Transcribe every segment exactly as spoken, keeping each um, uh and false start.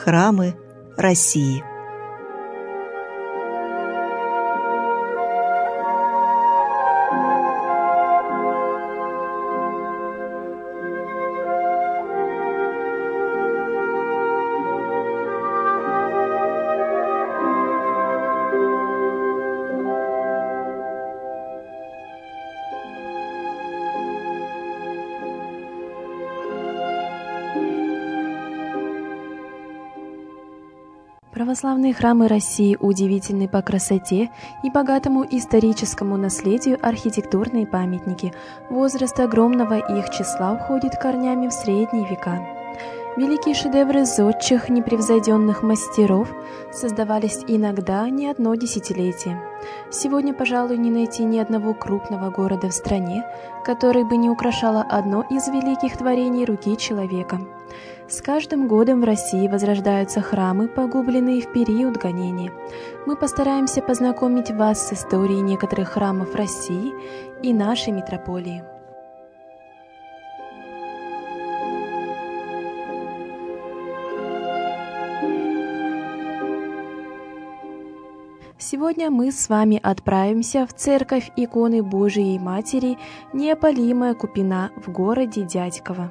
храмы России. Православные храмы России удивительны по красоте и богатому историческому наследию архитектурные памятники. Возраст огромного их числа уходит корнями в средние века. Великие шедевры зодчих непревзойденных мастеров создавались иногда не одно десятилетие. Сегодня, пожалуй, не найти ни одного крупного города в стране, который бы не украшало одно из великих творений руки человека. С каждым годом в России возрождаются храмы, погубленные в период гонения. Мы постараемся познакомить вас с историей некоторых храмов России и нашей метрополии. Сегодня мы с вами отправимся в церковь иконы Божией Матери Неопалимая Купина в городе Дядьково.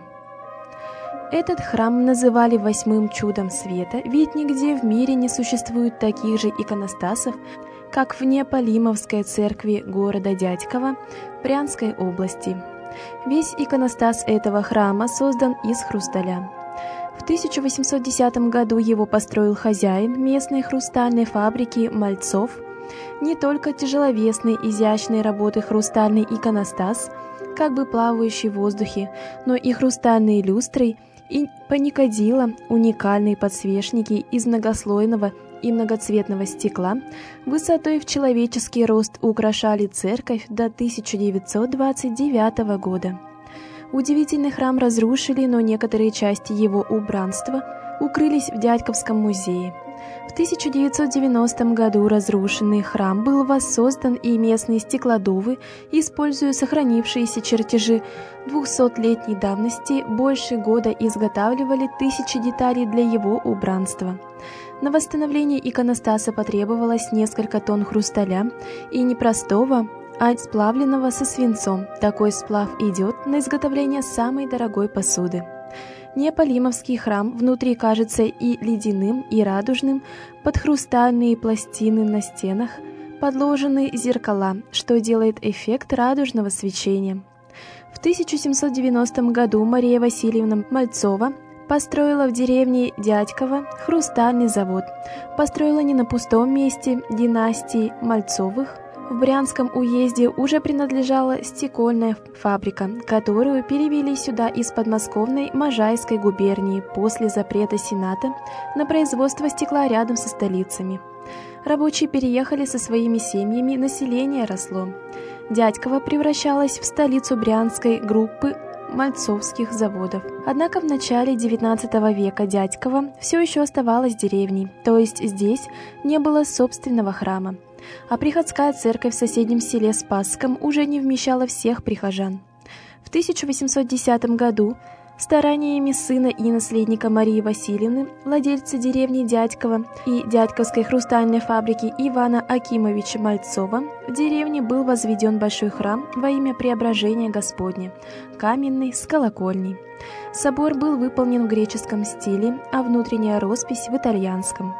Этот храм называли восьмым чудом света, ведь нигде в мире не существует таких же иконостасов, как в Неопалимовской церкви города Дядьково Брянской области. Весь иконостас этого храма создан из хрусталя. В тысяча восемьсот десятом году его построил хозяин местной хрустальной фабрики Мальцов. Не только тяжеловесный, изящной работы хрустальный иконостас, как бы плавающий в воздухе, но и хрустальные люстры и паникадило, уникальные подсвечники из многослойного и многоцветного стекла, высотой в человеческий рост украшали церковь до тысяча девятьсот двадцать девятого года. Удивительный храм разрушили, но некоторые части его убранства укрылись в Дядьковском музее. В тысяча девятьсот девяностом году разрушенный храм был воссоздан, и местные стеклодувы, используя сохранившиеся чертежи двухсотлетней давности, больше года изготавливали тысячи деталей для его убранства. На восстановление иконостаса потребовалось несколько тонн хрусталя, и не простого, а сплавленного со свинцом. Такой сплав идет на изготовление самой дорогой посуды. Неопалимовский храм внутри кажется и ледяным, и радужным, под хрустальные пластины на стенах подложены зеркала, что делает эффект радужного свечения. В тысяча семьсот девяностом году Мария Васильевна Мальцова построила в деревне Дядьково хрустальный завод. Построила не на пустом месте династии Мальцовых. В Брянском уезде уже принадлежала стекольная фабрика, которую перевели сюда из подмосковной Можайской губернии после запрета Сената на производство стекла рядом со столицами. Рабочие переехали со своими семьями, население росло. Дядьково превращалось в столицу брянской группы мальцовских заводов. Однако в начале девятнадцатого века Дядьково все еще оставалось деревней, то есть здесь не было собственного храма. А приходская церковь в соседнем селе Спасском уже не вмещала всех прихожан. В тысяча восемьсот десятом году стараниями сына и наследника Марии Васильевны, владельца деревни Дядьково и Дядьковской хрустальной фабрики Ивана Акимовича Мальцова, в деревне был возведен большой храм во имя Преображения Господня, каменный, с колокольней. Собор был выполнен в греческом стиле, а внутренняя роспись в итальянском.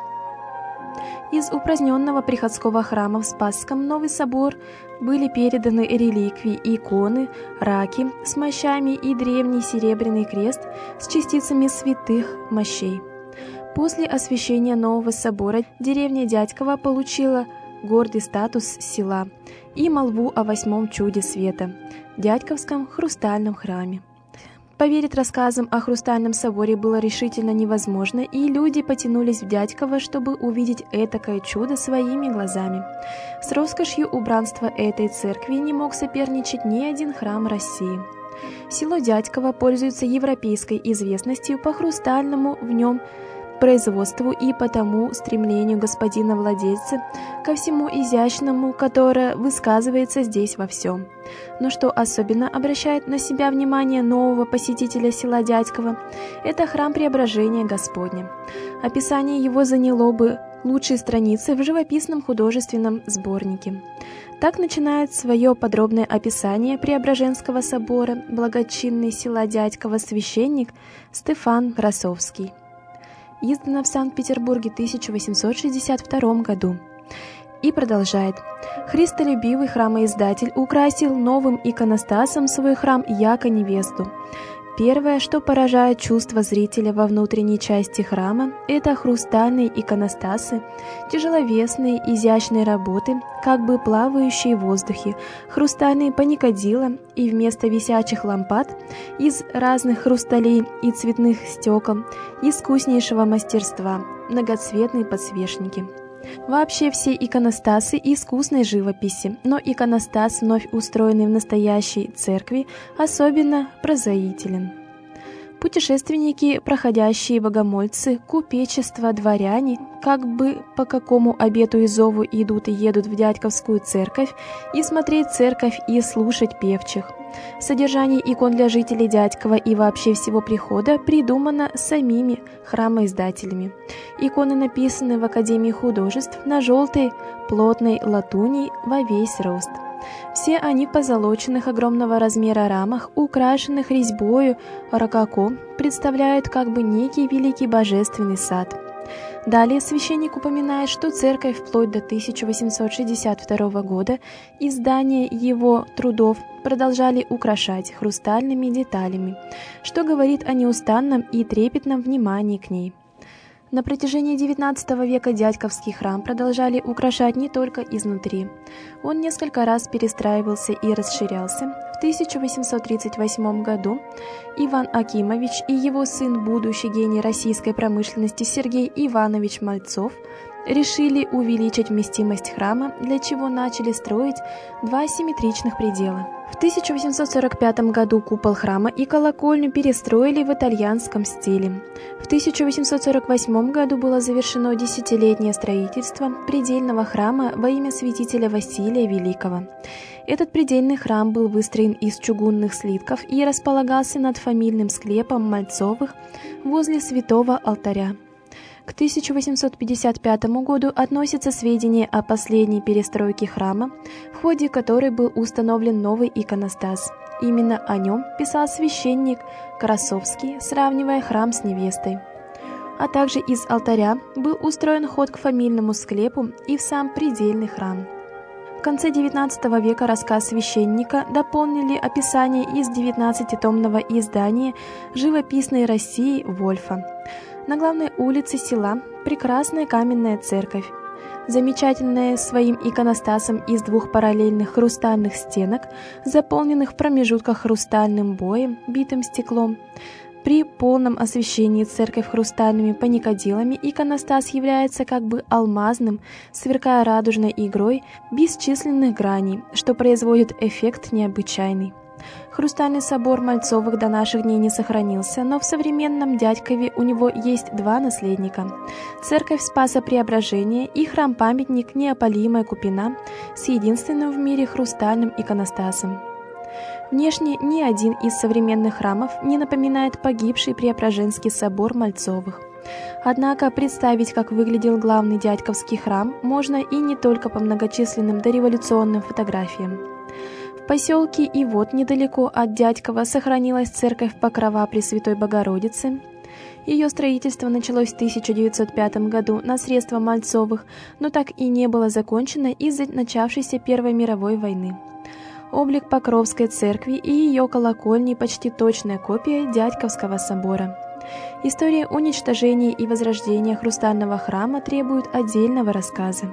Из упраздненного приходского храма в Спасском новый собор были переданы реликвии, иконы, раки с мощами и древний серебряный крест с частицами святых мощей. После освящения нового собора деревня Дядьково получила гордый статус села и молву о восьмом чуде света – Дядьковском хрустальном храме. Поверить рассказам о Хрустальном соборе было решительно невозможно, и люди потянулись в Дядьково, чтобы увидеть этакое чудо своими глазами. С роскошью убранства этой церкви не мог соперничать ни один храм России. Село Дядьково пользуется европейской известностью по хрустальному в нем производству и по тому стремлению господина-владельца ко всему изящному, которое высказывается здесь во всем. Но что особенно обращает на себя внимание нового посетителя села Дядьково, это храм Преображения Господня. Описание его заняло бы лучшие страницы в живописном художественном сборнике. Так начинает свое подробное описание Преображенского собора благочинный села Дядьково священник Стефан Красовский. Издано в Санкт-Петербурге в тысяча восемьсот шестьдесят втором году. И продолжает. Христолюбивый храмоиздатель украсил новым иконостасом свой храм яко невесту. Первое, что поражает чувство зрителя во внутренней части храма, это хрустальные иконостасы, тяжеловесные, изящные работы, как бы плавающие в воздухе, хрустальные паникадила и вместо висячих лампад из разных хрусталей и цветных стекол искуснейшего мастерства, многоцветные подсвечники. Вообще все иконостасы искусной живописи, но иконостас, вновь устроенный в настоящей церкви, особенно прозаителен. Путешественники, проходящие богомольцы, купечество, дворяне, как бы по какому обету и зову идут и едут в Дядьковскую церковь, и смотреть церковь, и слушать певчих. Содержание икон для жителей Дядькова и вообще всего прихода придумано самими храмоиздателями. Иконы написаны в Академии художеств на желтой плотной латуни во весь рост. Все они в позолоченных огромного размера рамах, украшенных резьбою рококо, представляют как бы некий великий божественный сад. Далее священник упоминает, что церковь вплоть до тысяча восемьсот шестьдесят второго года издания его трудов продолжали украшать хрустальными деталями, что говорит о неустанном и трепетном внимании к ней. На протяжении девятнадцатого века Дядьковский храм продолжали украшать не только изнутри. Он несколько раз перестраивался и расширялся. В тысяча восемьсот тридцать восьмом году Иван Акимович и его сын, будущий гений российской промышленности Сергей Иванович Мальцов, решили увеличить вместимость храма, для чего начали строить два симметричных предела. В тысяча восемьсот сорок пятом году купол храма и колокольню перестроили в итальянском стиле. В тысяча восемьсот сорок восьмом году было завершено десятилетнее строительство предельного храма во имя святителя Василия Великого. Этот предельный храм был выстроен из чугунных слитков и располагался над фамильным склепом Мальцовых возле святого алтаря. К тысяча восемьсот пятьдесят пятому году относятся сведения о последней перестройке храма, в ходе которой был установлен новый иконостас. Именно о нем писал священник Красовский, сравнивая храм с невестой. А также из алтаря был устроен ход к фамильному склепу и в сам предельный храм. В конце девятнадцатого века рассказ священника дополнили описание из девятнадцатитомного издания «Живописной России» Вольфа. На главной улице села прекрасная каменная церковь, замечательная своим иконостасом из двух параллельных хрустальных стенок, заполненных в промежутках хрустальным боем, битым стеклом. При полном освещении церковь хрустальными паникадилами иконостас является как бы алмазным, сверкая радужной игрой бесчисленных граней, что производит эффект необычайный. Хрустальный собор Мальцовых до наших дней не сохранился, но в современном Дядькове у него есть два наследника – церковь Спаса Преображения и храм-памятник Неопалимая Купина с единственным в мире хрустальным иконостасом. Внешне ни один из современных храмов не напоминает погибший Преображенский собор Мальцовых. Однако представить, как выглядел главный Дядьковский храм, можно и не только по многочисленным дореволюционным фотографиям. В поселке и вот недалеко от Дядькова сохранилась церковь Покрова Пресвятой Богородицы. Ее строительство началось в тысяча девятьсот пятом году на средства Мальцовых, но так и не было закончено из-за начавшейся Первой мировой войны. Облик Покровской церкви и ее колокольни почти точная копия Дядьковского собора. История уничтожения и возрождения хрустального храма требует отдельного рассказа.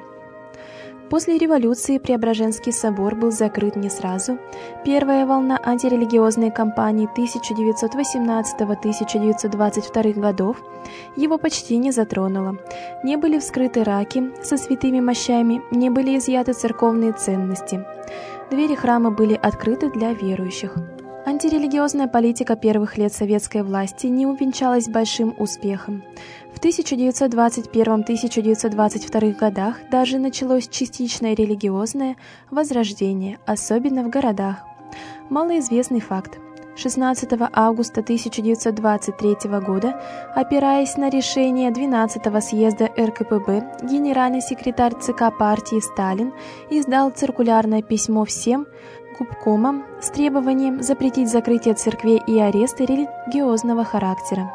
После революции Преображенский собор был закрыт не сразу. Первая волна антирелигиозной кампании тысяча девятьсот восемнадцатого — тысяча девятьсот двадцать второго годов его почти не затронула. Не были вскрыты раки со святыми мощами, не были изъяты церковные ценности. Двери храма были открыты для верующих. Антирелигиозная политика первых лет советской власти не увенчалась большим успехом. В тысяча девятьсот двадцать первом — тысяча девятьсот двадцать втором годах даже началось частичное религиозное возрождение, особенно в городах. Малоизвестный факт. шестнадцатого августа тысяча девятьсот двадцать третьего года, опираясь на решение двенадцатого съезда эр ка пэ бэ, генеральный секретарь ЦК партии Сталин издал циркулярное письмо всем губкомам с требованием запретить закрытие церквей и аресты религиозного характера.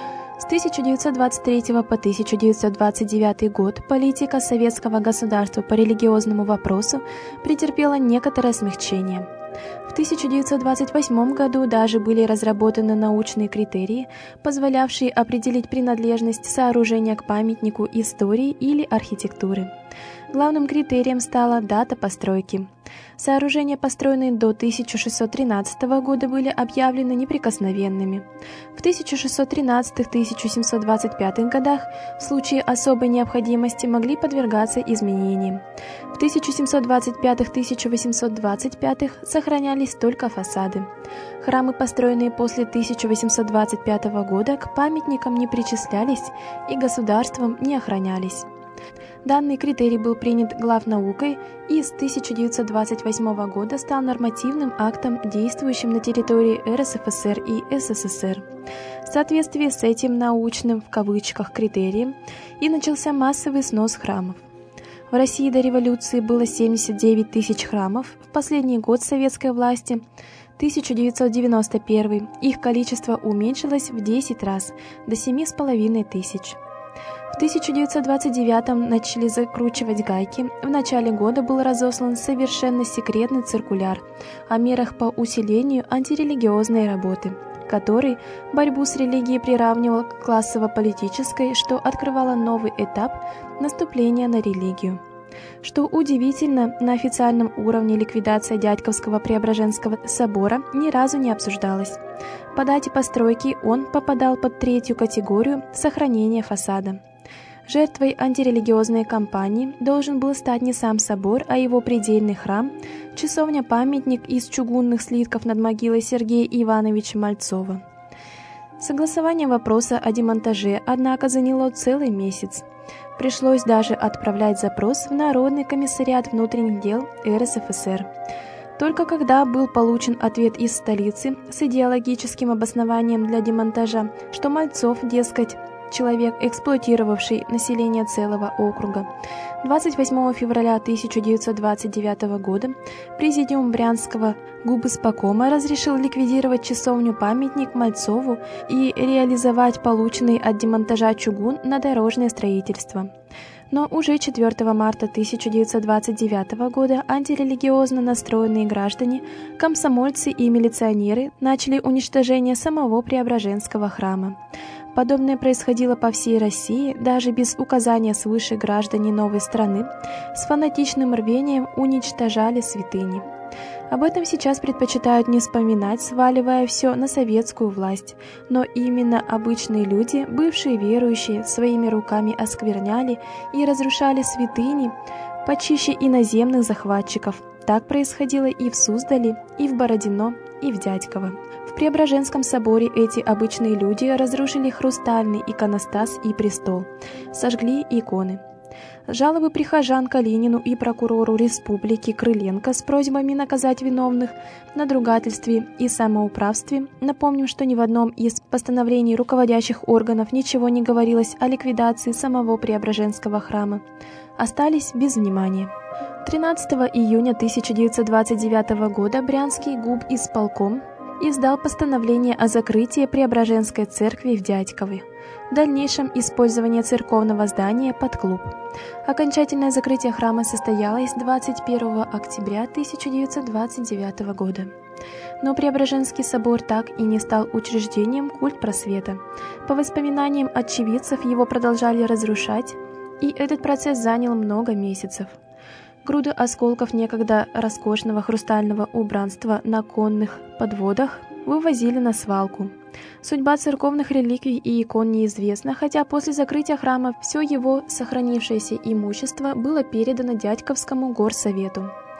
С тысяча девятьсот двадцать третьего по тысяча девятьсот двадцать девятый год политика советского государства по религиозному вопросу претерпела некоторое смягчение. В тысяча девятьсот двадцать восьмом году даже были разработаны научные критерии, позволявшие определить принадлежность сооружения к памятнику истории или архитектуры. Главным критерием стала дата постройки. Сооружения, построенные до тысяча шестьсот тринадцатого года, были объявлены неприкосновенными. В тысяча шестьсот тринадцатом — тысяча семьсот двадцать пятом годах в случае особой необходимости могли подвергаться изменениям. В тысяча семьсот двадцать пятом — тысяча восемьсот двадцать пятом сохранялись только фасады. Храмы, построенные после тысяча восемьсот двадцать пятого года, к памятникам не причислялись и государством не охранялись. Данный критерий был принят главнаукой и с тысяча девятьсот двадцать восьмого года стал нормативным актом, действующим на территории эр эс эф эс эр и эс эс эс эр. В соответствии с этим «научным» в кавычках критерием и начался массовый снос храмов. В России до революции было семьдесят девять тысяч храмов, в последний год советской власти, тысяча девятьсот девяносто первый, их количество уменьшилось в десять раз, до семи с половиной тысяч. В тысяча девятьсот двадцать девятом начали закручивать гайки. В начале года был разослан совершенно секретный циркуляр о мерах по усилению антирелигиозной работы, который борьбу с религией приравнивал к классово-политической, что открывало новый этап наступления на религию. Что удивительно, на официальном уровне ликвидация Дядьковского Преображенского собора ни разу не обсуждалась. По дате постройки он попадал под третью категорию сохранения фасада. Жертвой антирелигиозной кампании должен был стать не сам собор, а его предельный храм, часовня-памятник из чугунных слитков над могилой Сергея Ивановича Мальцова. Согласование вопроса о демонтаже, однако, заняло целый месяц. Пришлось даже отправлять запрос в Народный комиссариат внутренних дел эр эс эф эс эр. Только когда был получен ответ из столицы с идеологическим обоснованием для демонтажа, что Мальцов, дескать, человек, эксплуатировавший население целого округа, двадцать восьмого февраля тысяча девятьсот двадцать девятого года Президиум Брянского губиспокома разрешил ликвидировать часовню-памятник Мальцову и реализовать полученный от демонтажа чугун на дорожное строительство. Но уже четвёртого марта тысяча девятьсот двадцать девятого года антирелигиозно настроенные граждане, комсомольцы и милиционеры начали уничтожение самого Преображенского храма. Подобное происходило по всей России, даже без указания свыше граждане новой страны с фанатичным рвением уничтожали святыни. Об этом сейчас предпочитают не вспоминать, сваливая все на советскую власть, но именно обычные люди, бывшие верующие, своими руками оскверняли и разрушали святыни почище иноземных захватчиков. Так происходило и в Суздале, и в Бородино, и в Дядьково. В Преображенском соборе эти обычные люди разрушили хрустальный иконостас и престол, сожгли иконы. Жалобы прихожан Калинину и прокурору республики Крыленко с просьбами наказать виновных в надругательстве и самоуправстве. Напомним, что ни в одном из постановлений руководящих органов ничего не говорилось о ликвидации самого Преображенского храма. Остались без внимания. тринадцатого июня тысяча девятьсот двадцать девятого года Брянский губисполком издал постановление о закрытии Преображенской церкви в Дядькове. В дальнейшем использование церковного здания под клуб. Окончательное закрытие храма состоялось двадцать первого октября тысяча девятьсот двадцать девятого года. Но Преображенский собор так и не стал учреждением культ просвета. По воспоминаниям очевидцев, его продолжали разрушать, и этот процесс занял много месяцев. Груды осколков некогда роскошного хрустального убранства на конных подводах вывозили на свалку. Судьба церковных реликвий и икон неизвестна, хотя после закрытия храма все его сохранившееся имущество было передано Дядьковскому горсовету.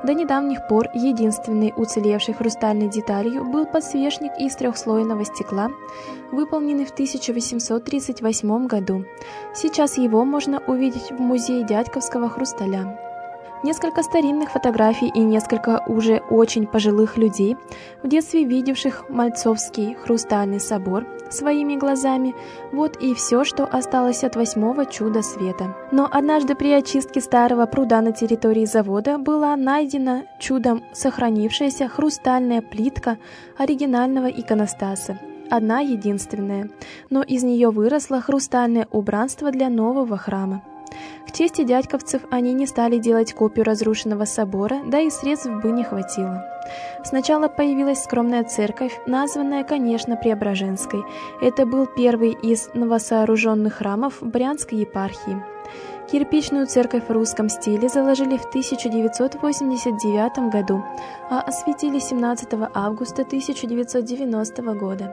До недавних пор единственной уцелевшей хрустальной деталью был подсвечник из трехслойного стекла, выполненный в тысяча восемьсот тридцать восьмом году. Сейчас его можно увидеть в музее Дядьковского хрусталя. Несколько старинных фотографий и несколько уже очень пожилых людей, в детстве видевших Мальцовский хрустальный собор своими глазами, вот и все, что осталось от восьмого чуда света. Но однажды при очистке старого пруда на территории завода была найдена чудом сохранившаяся хрустальная плитка оригинального иконостаса. Одна единственная, но из нее выросло хрустальное убранство для нового храма. К чести дядьковцев они не стали делать копию разрушенного собора, да и средств бы не хватило. Сначала появилась скромная церковь, названная, конечно, Преображенской. Это был первый из новосооруженных храмов Брянской епархии. Кирпичную церковь в русском стиле заложили в тысяча девятьсот восемьдесят девятом году, а осветили семнадцатого августа тысяча девятьсот девяностого года,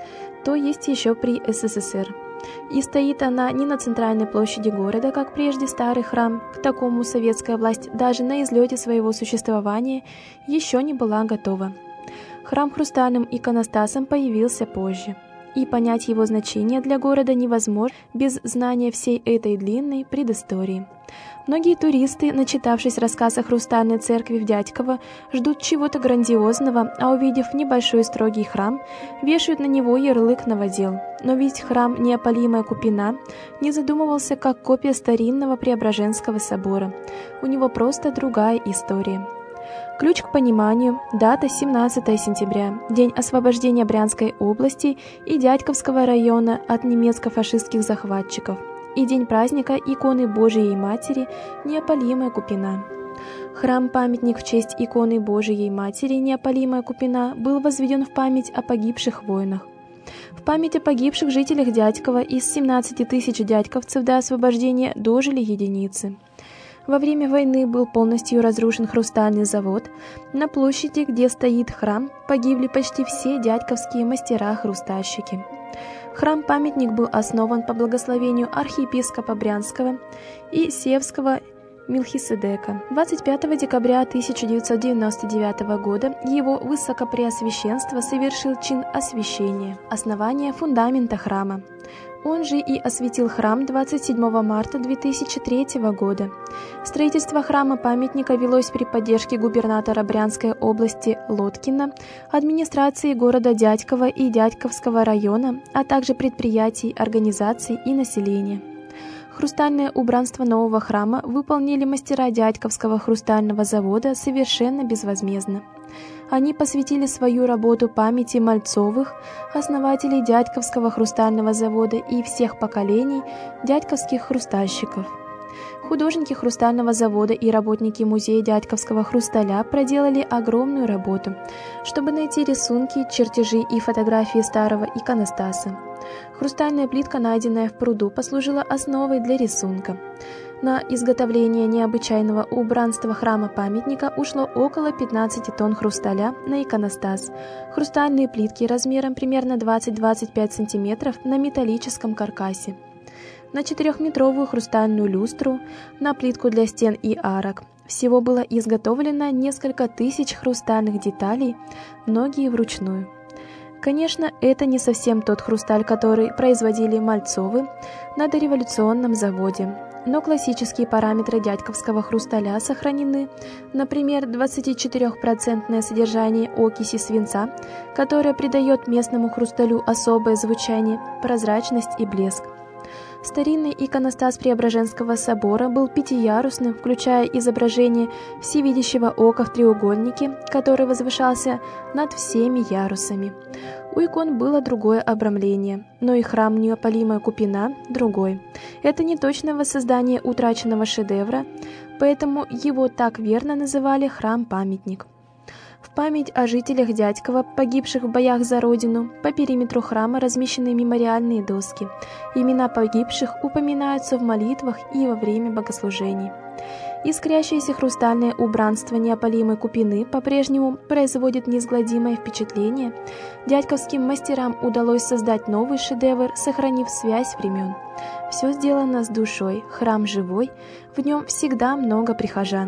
то есть еще при СССР. И стоит она не на центральной площади города, как прежде старый храм. К такому советская власть даже на излете своего существования еще не была готова. Храм хрустальным иконостасом появился позже, и понять его значение для города невозможно без знания всей этой длинной предыстории. Многие туристы, начитавшись рассказ о хрустальной церкви в Дядьково, ждут чего-то грандиозного, а увидев небольшой строгий храм, вешают на него ярлык новодел. Но ведь храм Неопалимая Купина не задумывался как копия старинного Преображенского собора. У него просто другая история. Ключ к пониманию – дата семнадцатого сентября, день освобождения Брянской области и Дядьковского района от немецко-фашистских захватчиков, и день праздника иконы Божией Матери Неопалимая Купина. Храм-памятник в честь иконы Божией Матери Неопалимая Купина был возведен в память о погибших воинах. В память о погибших жителях Дядькова из семнадцати тысяч дядьковцев до освобождения дожили единицы. Во время войны был полностью разрушен хрустальный завод. На площади, где стоит храм, погибли почти все дядьковские мастера-хрустальщики. Храм-памятник был основан по благословению архиепископа Брянского и Севского Мелхиседека. двадцать пятого декабря тысяча девятьсот девяносто девятого года его высокопреосвященство совершил чин освящения, основания фундамента храма. Он же и осветил храм двадцать седьмого марта две тысячи третьего года. Строительство храма-памятника велось при поддержке губернатора Брянской области Лоткина, администрации города Дядькова и Дядьковского района, а также предприятий, организаций и населения. Хрустальное убранство нового храма выполнили мастера Дядьковского хрустального завода совершенно безвозмездно. Они посвятили свою работу памяти Мальцовых, основателей Дядьковского хрустального завода и всех поколений дядьковских хрустальщиков. Художники хрустального завода и работники музея Дядьковского хрусталя проделали огромную работу, чтобы найти рисунки, чертежи и фотографии старого иконостаса. Хрустальная плитка, найденная в пруду, послужила основой для рисунка. На изготовление необычайного убранства храма-памятника ушло около пятнадцати тонн хрусталя на иконостас, хрустальные плитки размером примерно двадцать-двадцать пять сантиметров на металлическом каркасе, на четырехметровую хрустальную люстру, на плитку для стен и арок. Всего было изготовлено несколько тысяч хрустальных деталей, многие вручную. Конечно, это не совсем тот хрусталь, который производили Мальцовы на дореволюционном заводе, но классические параметры дядьковского хрусталя сохранены, например, двадцатичетырёхпроцентное содержание окиси свинца, которое придает местному хрусталю особое звучание, прозрачность и блеск. Старинный иконостас Преображенского собора был пятиярусным, включая изображение всевидящего ока в треугольнике, который возвышался над всеми ярусами. У икон было другое обрамление, но и храм Неопалимая Купина другой. Это не точное воссоздание утраченного шедевра, поэтому его так верно называли храм-памятник. В память о жителях Дядькова, погибших в боях за родину, по периметру храма размещены мемориальные доски. Имена погибших упоминаются в молитвах и во время богослужений. Искрящееся хрустальное убранство Неопалимой Купины по-прежнему производит неизгладимое впечатление. Дядьковским мастерам удалось создать новый шедевр, сохранив связь времен. Все сделано с душой, храм живой, в нем всегда много прихожан.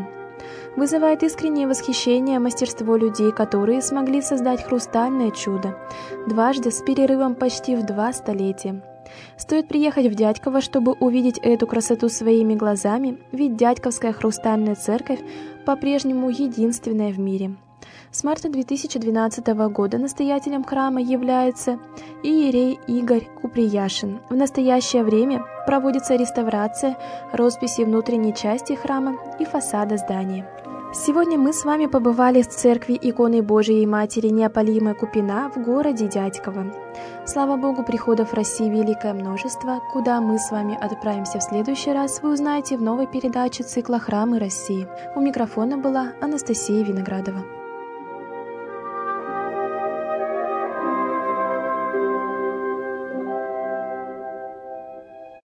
Вызывает искреннее восхищение мастерство людей, которые смогли создать хрустальное чудо, дважды с перерывом почти в два столетия. Стоит приехать в Дядьково, чтобы увидеть эту красоту своими глазами, ведь Дядьковская хрустальная церковь по-прежнему единственная в мире. С марта две тысячи двенадцатого года настоятелем храма является иерей Игорь Куприяшин. В настоящее время проводится реставрация росписи внутренней части храма и фасада здания. Сегодня мы с вами побывали в церкви иконы Божией Матери Неопалимая Купина в городе Дядьково. Слава Богу, приходов в России великое множество. Куда мы с вами отправимся в следующий раз, вы узнаете в новой передаче цикла «Храмы России». У микрофона была Анастасия Виноградова.